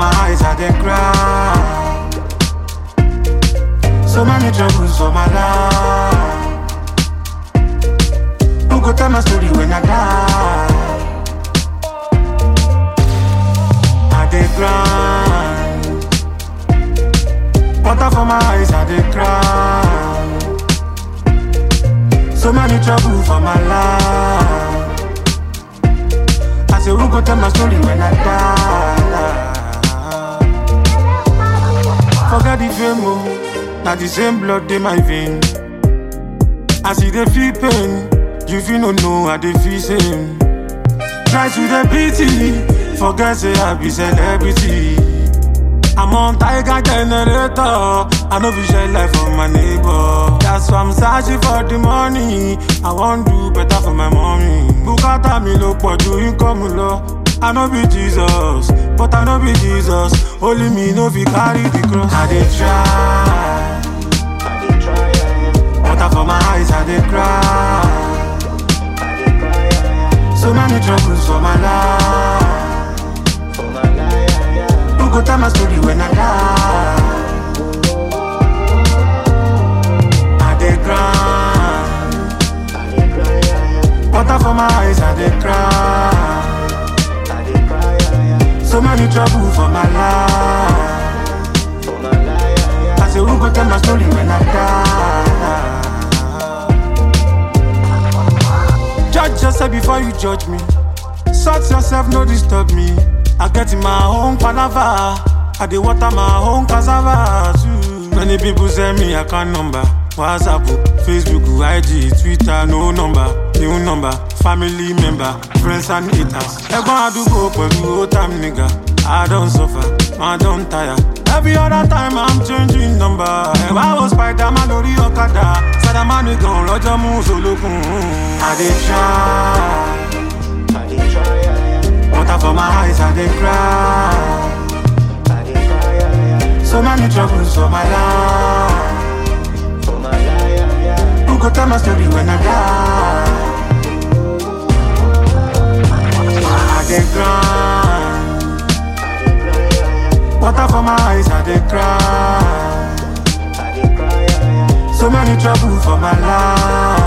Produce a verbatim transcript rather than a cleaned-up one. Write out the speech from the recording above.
my eyes, I dey cry. So many troubles for my life. Who go tell my story when I die? I dey grind. Water for my eyes, I dey cry. So many troubles for my life. I say who go tell my story when I die? Forget the fame, oh. Now the same blood in my vein. I see they feel pain. You feel no know how they feel same. Try to the pity. Forget say I be celebrity. I'm on Tiger generator. I know we share life for my neighbor. That's why I'm searching for the money. I want do better for my mommy. Bukata mi lo poju income lo. I know be Jesus, but I know be Jesus. Only me know fi carry the cross. I dey try. Water for my eyes, I dey cry. So many troubles for my life. Who go tell my story when I die? I dey cry. Water for my eyes, I dey cry. So many troubles for my life. I say who go tell my story when I die? Judge yourself before you judge me. Sort yourself, no disturb me. I get in my own palava. I dey water my own cassava too. Many people send me account number. WhatsApp, Facebook, I G, Twitter, no number, new number, family member, friends and haters. Egbon adugo pẹ̀lú old time nigga. I don't suffer, I don't tire. Every other time I'm changing number. If I was Spider-Man lórí ọ̀kadà, Spider-Man nìkan lọ́jọ́ mú solókun. I dey try. Water for my eyes, I dey cry. So many troubles for my life. Who go tell my story when I die? I dey grind. Water for my eyes, I dey cry. So many troubles for my life.